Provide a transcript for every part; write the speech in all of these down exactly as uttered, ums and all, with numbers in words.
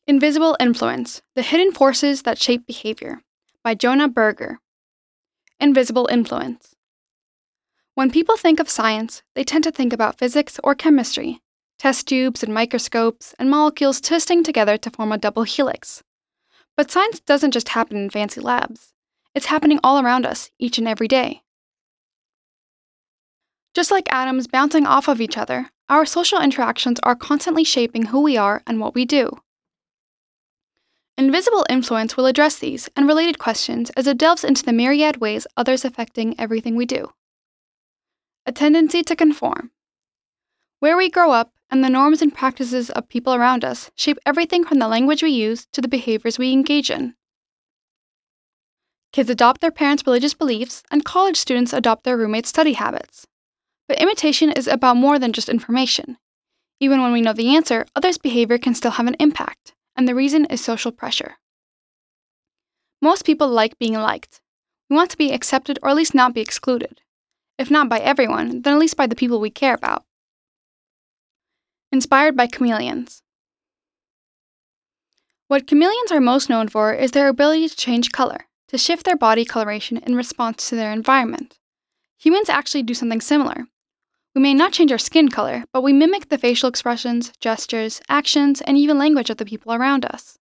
Invisible Influence: The Hidden Forces That Shape Behavior by Jonah Berger. Invisible influence. When people think of science, they tend to think about physics or chemistry, test tubes and microscopes, and molecules twisting together to form a double helix. But science doesn't just happen in fancy labs. It's happening all around us, each and every day. Just like atoms bouncing off of each other, our social interactions are constantly shaping who we are and what we do. Invisible Influence will address these and related questions as it delves into the myriad ways others affecting everything we do. A tendency to conform. Where we grow up and the norms and practices of people around us shape everything from the language we use to the behaviors we engage in. Kids adopt their parents' religious beliefs, and college students adopt their roommates' study habits. But imitation is about more than just information. Even when we know the answer, others' behavior can still have an impact, and the reason is social pressure. Most people like being liked. We want to be accepted or at least not be excluded. If not by everyone, then at least by the people we care about. Inspired by chameleons. What chameleons are most known for is their ability to change color, to shift their body coloration in response to their environment. Humans actually do something similar. We may not change our skin color, but we mimic the facial expressions, gestures, actions, and even language of the people around us.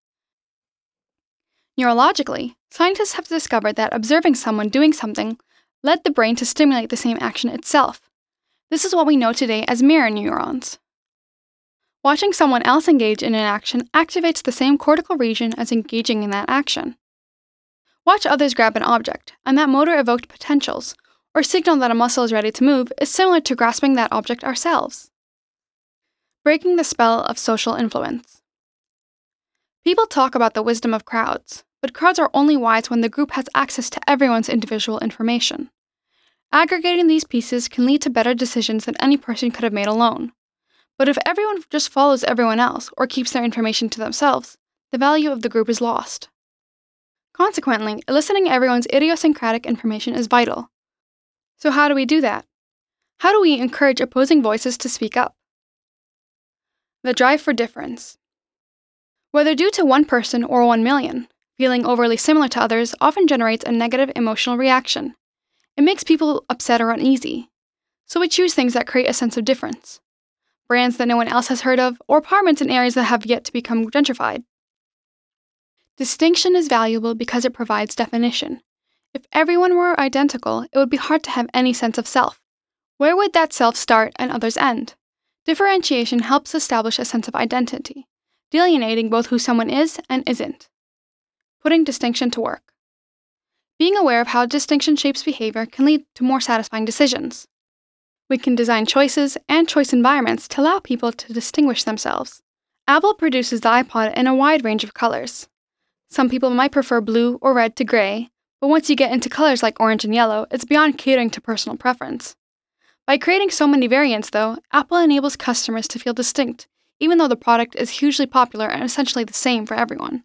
Neurologically, scientists have discovered that observing someone doing something led the brain to stimulate the same action itself. This is what we know today as mirror neurons. Watching someone else engage in an action activates the same cortical region as engaging in that action. Watch others grab an object, and that motor-evoked potentials, or signal that a muscle is ready to move, is similar to grasping that object ourselves. Breaking the spell of social influence. People talk about the wisdom of crowds, but crowds are only wise when the group has access to everyone's individual information. Aggregating these pieces can lead to better decisions than any person could have made alone. But if everyone just follows everyone else or keeps their information to themselves, the value of the group is lost. Consequently, eliciting everyone's idiosyncratic information is vital. So how do we do that? How do we encourage opposing voices to speak up? The drive for difference. Whether due to one person or one million, feeling overly similar to others often generates a negative emotional reaction. It makes people upset or uneasy. So we choose things that create a sense of difference. Brands that no one else has heard of, or apartments in areas that have yet to become gentrified. Distinction is valuable because it provides definition. If everyone were identical, it would be hard to have any sense of self. Where would that self start and others end? Differentiation helps establish a sense of identity, delineating both who someone is and isn't. Putting distinction to work. Being aware of how distinction shapes behavior can lead to more satisfying decisions. We can design choices and choice environments to allow people to distinguish themselves. Apple produces the iPod in a wide range of colors. Some people might prefer blue or red to gray, but once you get into colors like orange and yellow, it's beyond catering to personal preference. By creating so many variants, though, Apple enables customers to feel distinct, even though the product is hugely popular and essentially the same for everyone.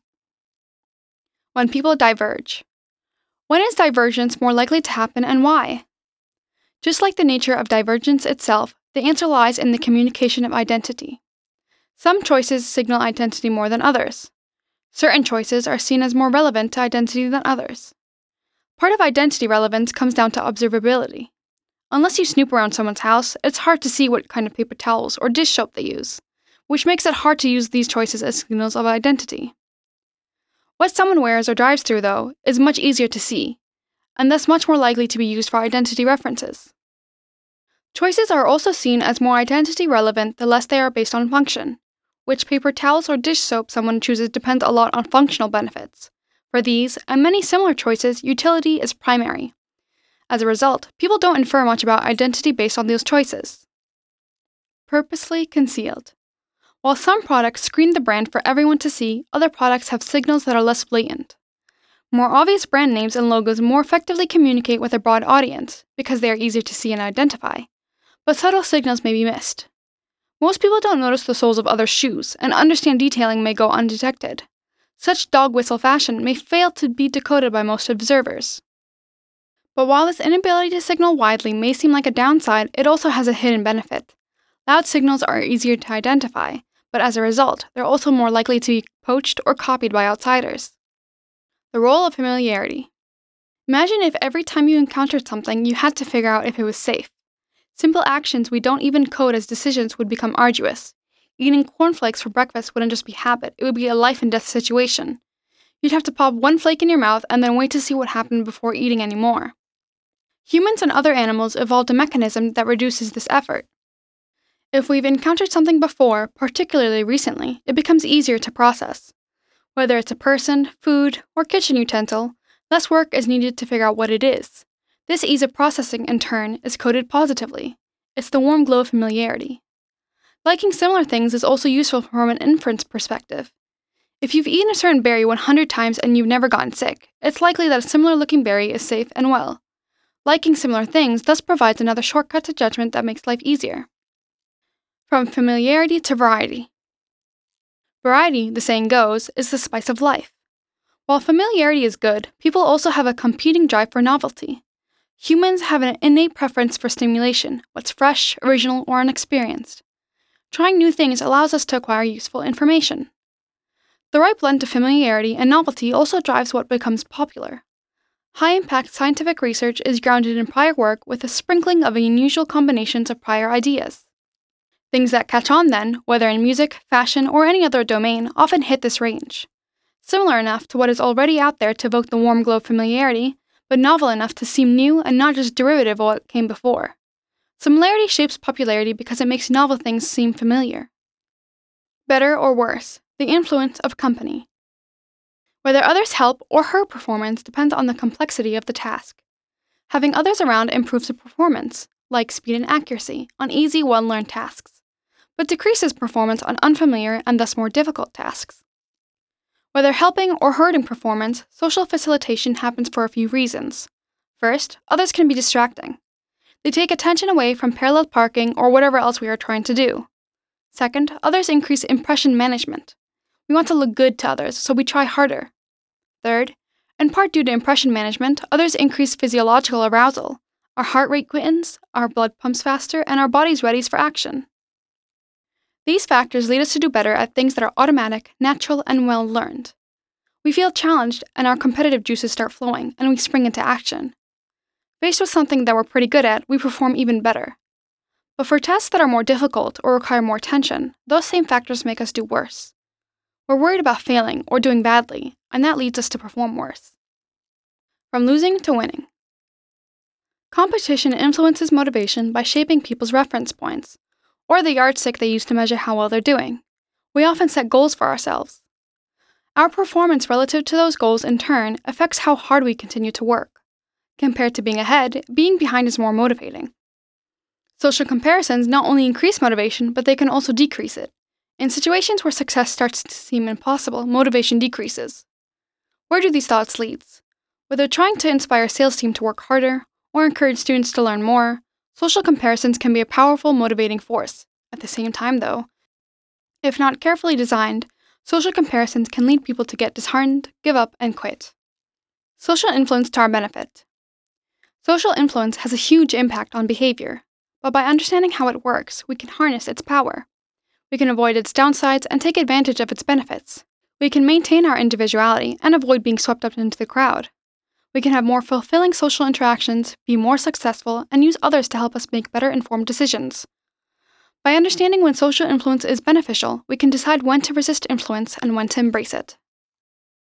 When people diverge. When is divergence more likely to happen and why? Just like the nature of divergence itself, the answer lies in the communication of identity. Some choices signal identity more than others. Certain choices are seen as more relevant to identity than others. Part of identity relevance comes down to observability. Unless you snoop around someone's house, it's hard to see what kind of paper towels or dish soap they use, which makes it hard to use these choices as signals of identity. What someone wears or drives through, though, is much easier to see, and thus much more likely to be used for identity references. Choices are also seen as more identity relevant the less they are based on function. Which paper towels or dish soap someone chooses depends a lot on functional benefits. For these, and many similar choices, utility is primary. As a result, people don't infer much about identity based on those choices. Purposely concealed. While some products screen the brand for everyone to see, other products have signals that are less blatant. More obvious brand names and logos more effectively communicate with a broad audience, because they are easier to see and identify. But subtle signals may be missed. Most people don't notice the soles of others' shoes, and understand detailing may go undetected. Such dog whistle fashion may fail to be decoded by most observers. But while this inability to signal widely may seem like a downside, it also has a hidden benefit. Loud signals are easier to identify, but as a result, they're also more likely to be poached, or copied by outsiders. The role of familiarity. Imagine if every time you encountered something, you had to figure out if it was safe. Simple actions we don't even code as decisions would become arduous. Eating cornflakes for breakfast wouldn't just be habit, it would be a life-and-death situation. You'd have to pop one flake in your mouth and then wait to see what happened before eating any more. Humans and other animals evolved a mechanism that reduces this effort. If we've encountered something before, particularly recently, it becomes easier to process. Whether it's a person, food, or kitchen utensil, less work is needed to figure out what it is. This ease of processing, in turn, is coded positively. It's the warm glow of familiarity. Liking similar things is also useful from an inference perspective. If you've eaten a certain berry one hundred times and you've never gotten sick, it's likely that a similar-looking berry is safe and well. Liking similar things thus provides another shortcut to judgment that makes life easier. From familiarity to variety. Variety, the saying goes, is the spice of life. While familiarity is good, people also have a competing drive for novelty. Humans have an innate preference for stimulation, what's fresh, original, or unexperienced. Trying new things allows us to acquire useful information. The right blend of familiarity and novelty also drives what becomes popular. High-impact scientific research is grounded in prior work with a sprinkling of unusual combinations of prior ideas. Things that catch on then, whether in music, fashion, or any other domain, often hit this range. Similar enough to what is already out there to evoke the warm glow of familiarity, but novel enough to seem new and not just derivative of what came before. Similarity shapes popularity because it makes novel things seem familiar. Better or worse, the influence of company. Whether others help or hurt performance depends on the complexity of the task. Having others around improves the performance, like speed and accuracy, on easy, well-learned tasks, but decreases performance on unfamiliar and thus more difficult tasks. Whether helping or hurting performance, social facilitation happens for a few reasons. First, others can be distracting. They take attention away from parallel parking or whatever else we are trying to do. Second, others increase impression management. We want to look good to others, so we try harder. Third, in part due to impression management, others increase physiological arousal. Our heart rate quickens, our blood pumps faster, and our body's ready for action. These factors lead us to do better at things that are automatic, natural, and well-learned. We feel challenged, and our competitive juices start flowing, and we spring into action. Faced with something that we're pretty good at, we perform even better. But for tasks that are more difficult or require more attention, those same factors make us do worse. We're worried about failing or doing badly, and that leads us to perform worse. From losing to winning. Competition influences motivation by shaping people's reference points, or the yardstick they use to measure how well they're doing. We often set goals for ourselves. Our performance relative to those goals, in turn, affects how hard we continue to work. Compared to being ahead, being behind is more motivating. Social comparisons not only increase motivation, but they can also decrease it. In situations where success starts to seem impossible, motivation decreases. Where do these thoughts lead? Whether trying to inspire a sales team to work harder or encourage students to learn more, social comparisons can be a powerful motivating force. At the same time, though, if not carefully designed, social comparisons can lead people to get disheartened, give up, and quit. Social influence to our benefit. Social influence has a huge impact on behavior, but by understanding how it works, we can harness its power. We can avoid its downsides and take advantage of its benefits. We can maintain our individuality and avoid being swept up into the crowd. We can have more fulfilling social interactions, be more successful, and use others to help us make better informed decisions. By understanding when social influence is beneficial, we can decide when to resist influence and when to embrace it.